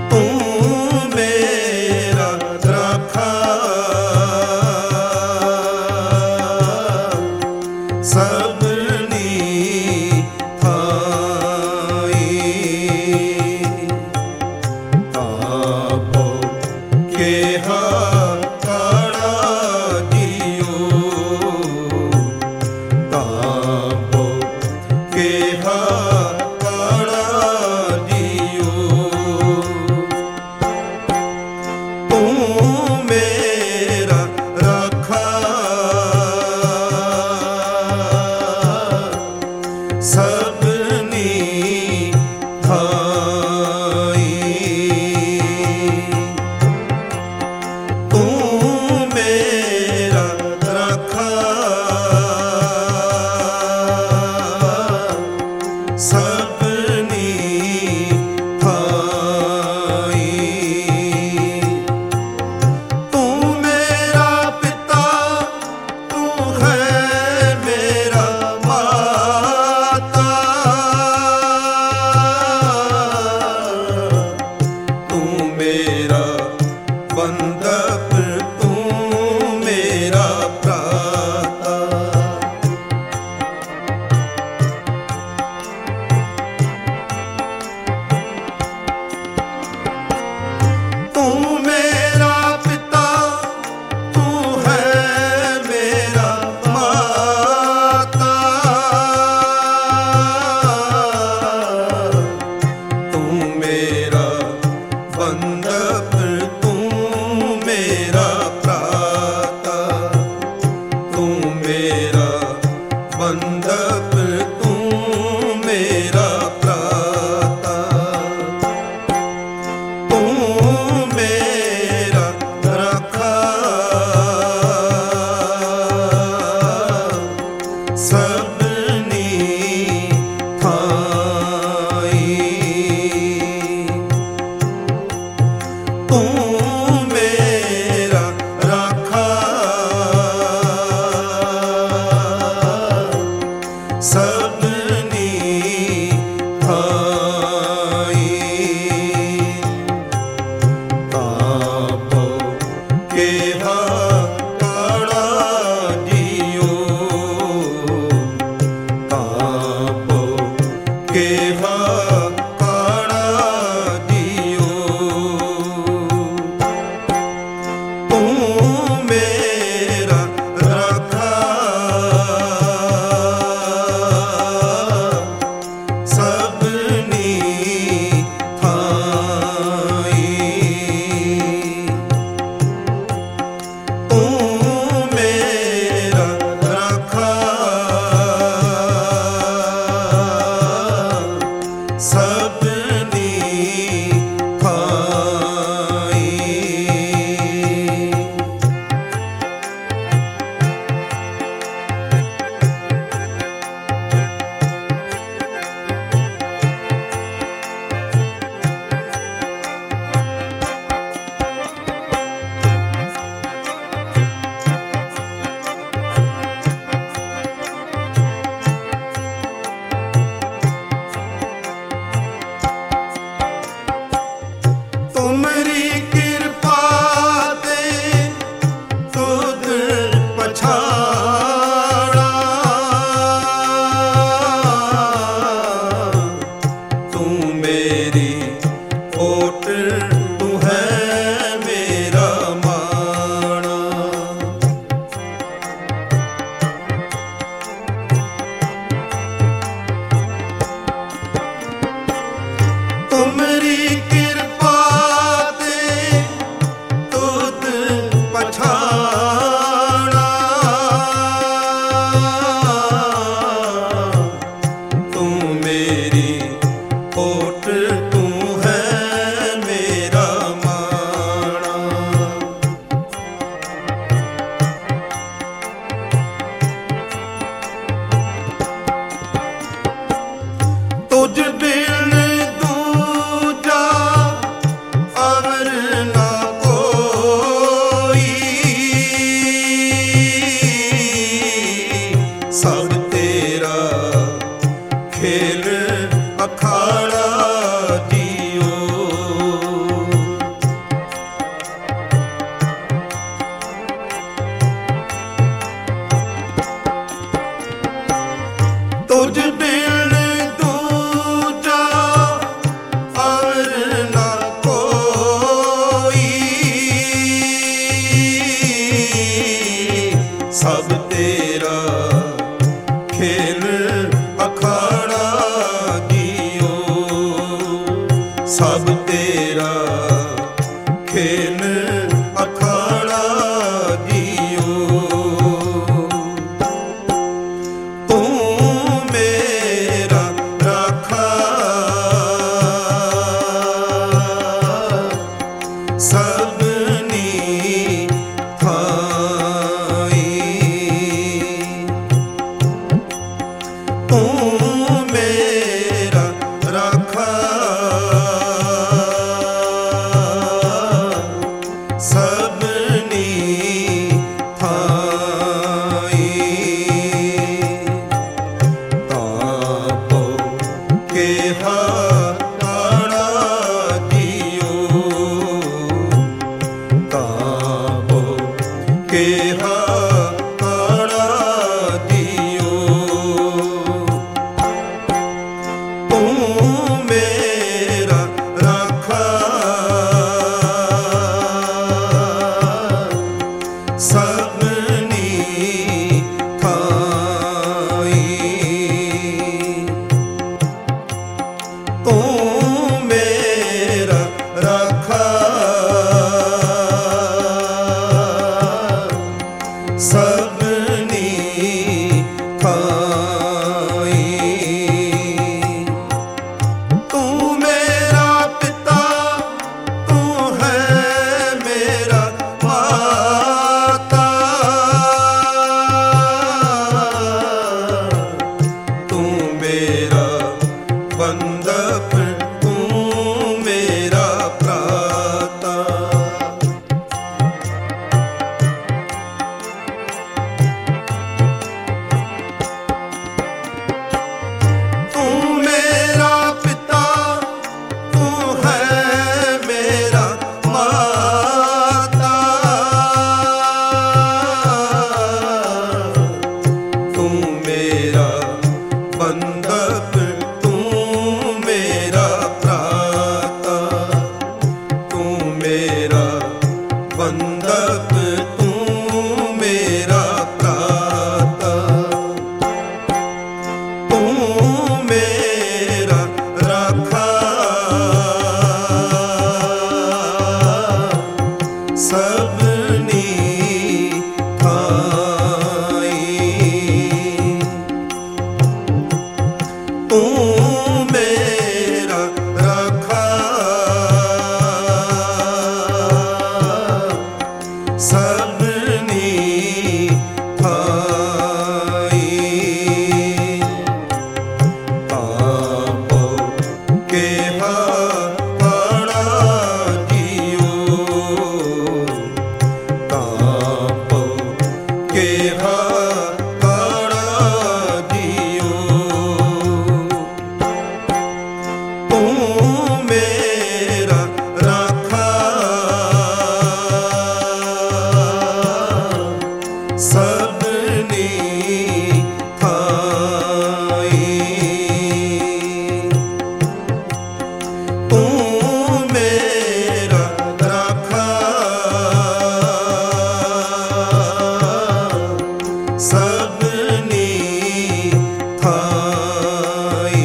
तू मेरा राखा सबनी थाई तापो केहा काड़ा दियो तापो केहा काड़ा दियो तू मेरा राखा सबनी थाई तू मेरा राखा सबनी थाई तू मेरा पिता तू है मेरा माता तू मेरा बंधप तू मेरा भ्राता तू मेरा पिता तू है मेरा माता तू मेरा बंधप तू मेरा भ्राता तू मेरा बंधप तू मेरा भ्राता तू मेरा राखा सबनी थाई तू मेरा राखा सबनी थाई तापो केहा काड़ा दियो तापो केहा काड़ा दियो तू मेरा राखा सबनी थाई तू मेरा राखा सबनी थाई तुमरी कृपा दे तुद पछाड़ा तू मेरी ओट तू है मेरा माणा तुमरी कृपा दे तुद पछाड़ा तू मेरी ओट तू है मेरा खेल अखाड़ा जियो। तू मेरा राखा सबनी थाई। तू मेरा राखा सबनी थाई। तापो के हाड़ा जियो। तापो के हाड़ा जियो। तू मेरा राखा सबनी थाई। तू मेरा राखा सबनी थाई। तू मेरा पिता, तू है मेरा माता। तू मेरा बंधप, तू मेरा भ्राता। तू मेरा पिता, तू है मेरा माता। तू मेरा बंधप, तू मेरा भ्राता। तू मेरा बंधप, तू मेरा भ्राता। तू मेरा राखा सबनी थाई। तू मेरा राखा सबनी थाई। तापो के हाड़ा जियो। तापो के हाड़ा जियो। तू मेरा राखा सबनी थाई। तू मेरा राखा सबनी थाई।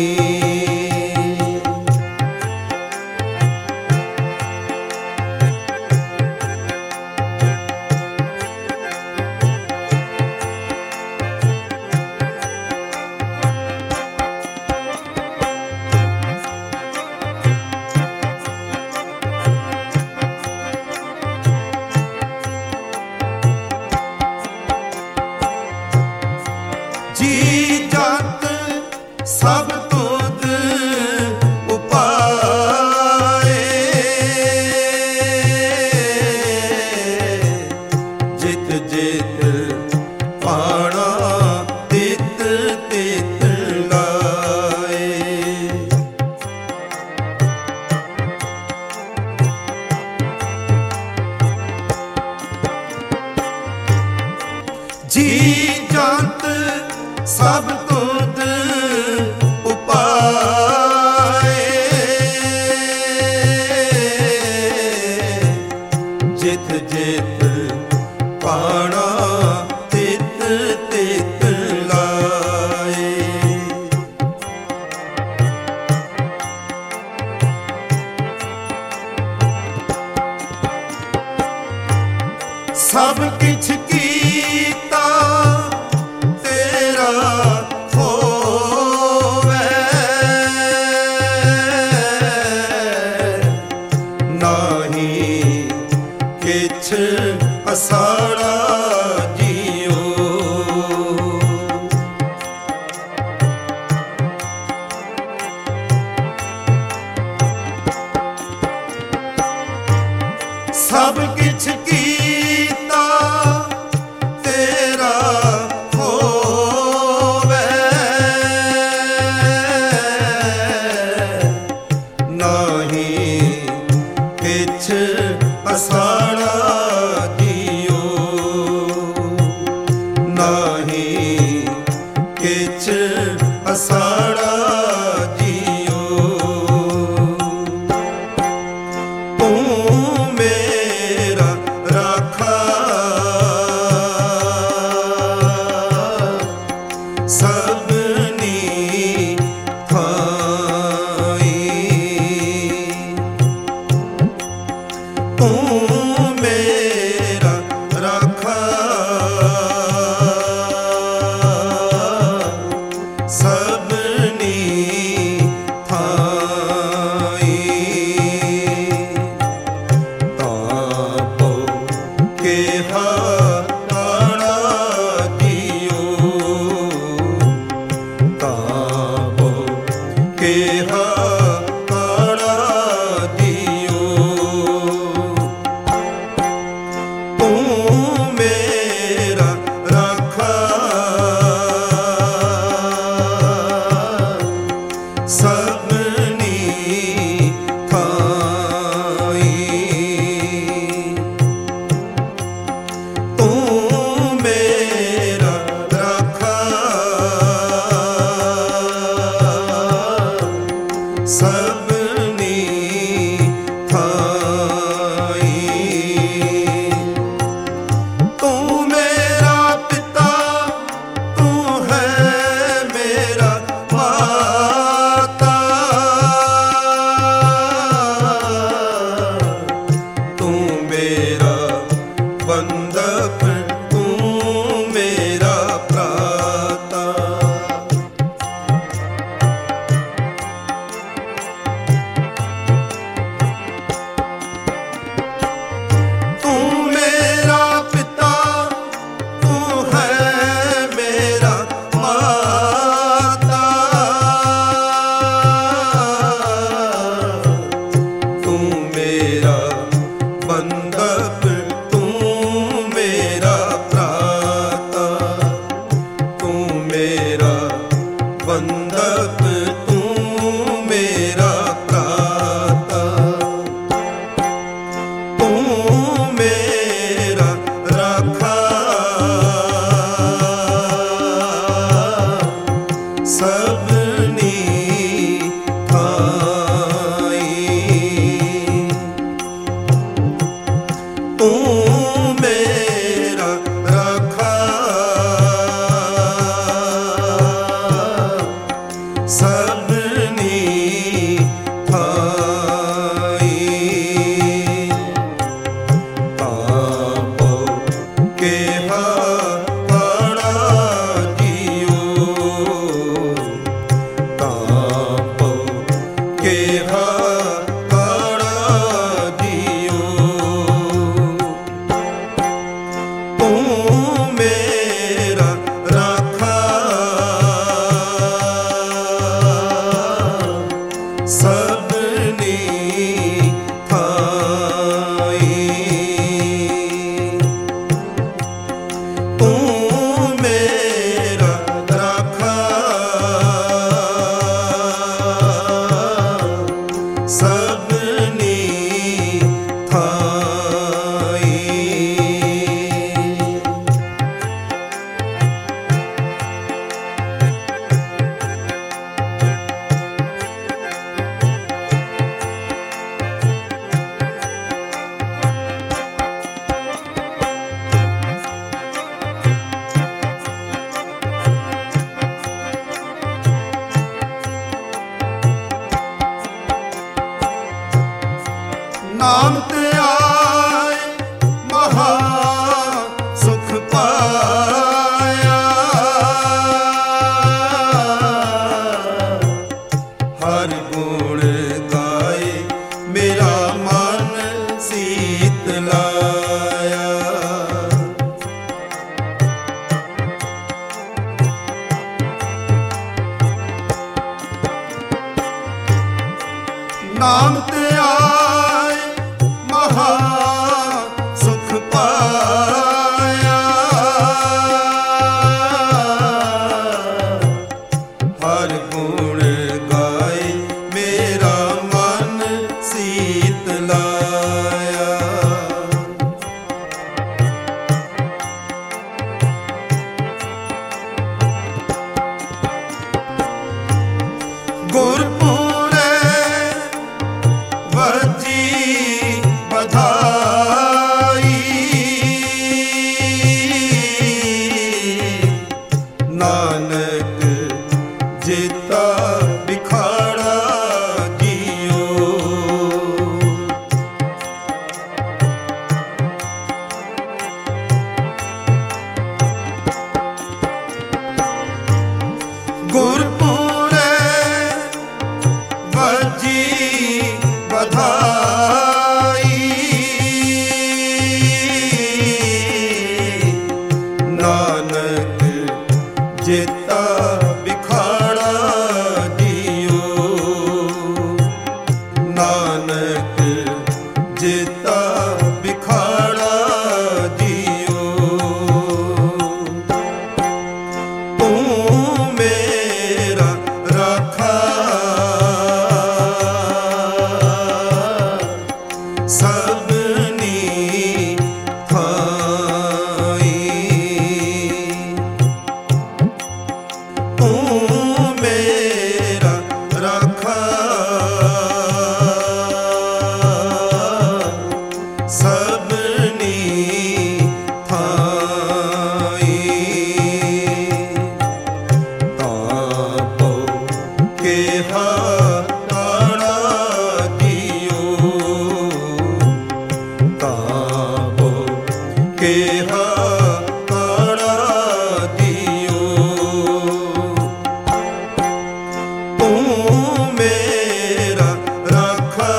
जी जात सब तुद उपाए। जित जित पाणा तित तित लाए। जी जात सब तुद उपाए। जित जित पाणा तित तित लाए। सब किछ कीता तेरा होवे, नाही किछ असाड़ा जियो। सब किछ कीता तेरा होवे, नाही किछ असाड़ा जियो, नाही किछ असाड़ा जियो। तू मेरा राखा सबनी थाई, तू मेरा राखा सबनी थाई। तापो के हाड़ा जियो, तापो के हाड़ा जियो। तू मेरा राखा सबनी थाई, तू मेरा राखा सबनी थाई। तू मेरा पिता, तू है मेरा माता, तू मेरा बंधक, तू मेरा भ्राता। तू मेरा पिता, तू है मेरा माता, तू मेरा बंधक, तू मेरा भ्राता, तू मेरा बंधक, तू मेरा भ्राता। तू मेरा राखा सबनी थाई, तू मेरा राखा सबनी थाई। तापो के हाड़ा जियो, तापो के हाड़ा जियो। तू मेरा राखा सबनी थाई, तू मेरा राखा सबनी थाई। नाम ते आए महा बधाई। नानक जेता बिखाड़ा जियो। गुरपुरे बजी बधाई। नानक जेता बिखाड़ा जियो। नानक जेता बिखाड़ा जियो। तू मेरा राखा सबनी थाई। तू मेरा राखा सबनी थाई। तापो के हाड़ा जियो। तापो के हाड़ा जियो। तू मेरा राखा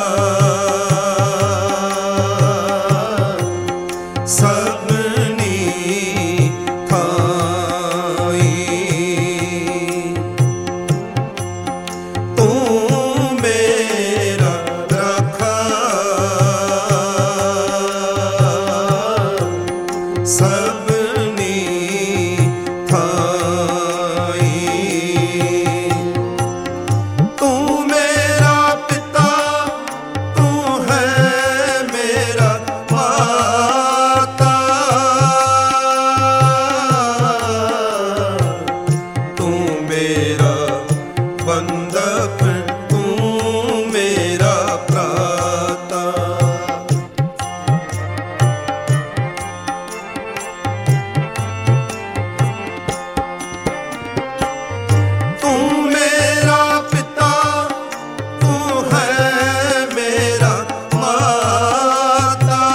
सबनी थाई। तू मेरा राखा सबनी थाई। तू मेरा पिता तू है मेरा माता। तू मेरा बंधक तू मेरा भ्राता। तू मेरा पिता तू है मेरा माता।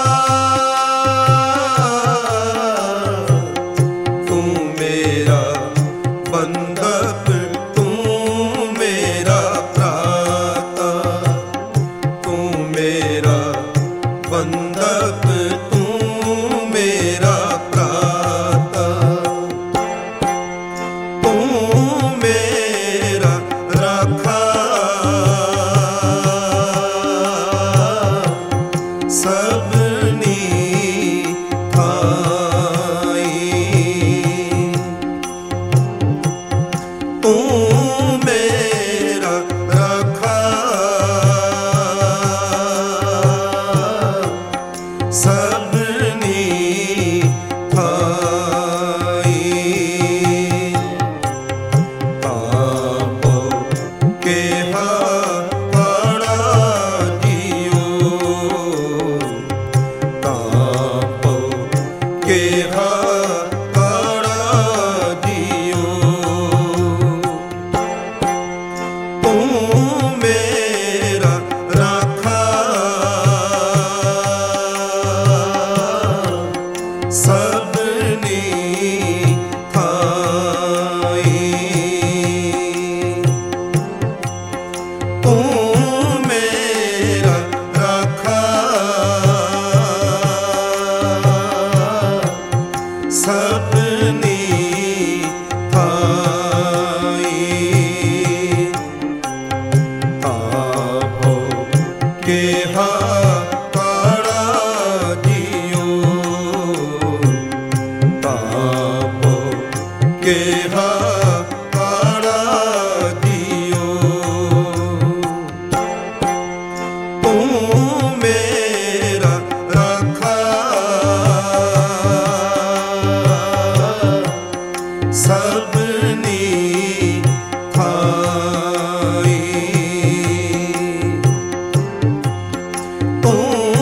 तू मेरा बंधक तू मेरा भ्राता। तू मेरा बंधक तू मेरा भ्राता। तू मेरा राखा सबनी थाई। तू मेरा राखा सबनी थाई। तापो के हाड़ा जियो। तापो के हाड़ा जियो। तू मेरा राखा सबनी थाई। तू मेरा राखा सबनी थाई। तापो के हाड़ा जियो। तापो के हाड़ा जियो। तू मेरा राखा सबनी थाई। तू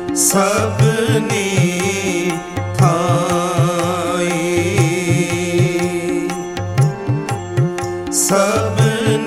सबनी थाई सबनी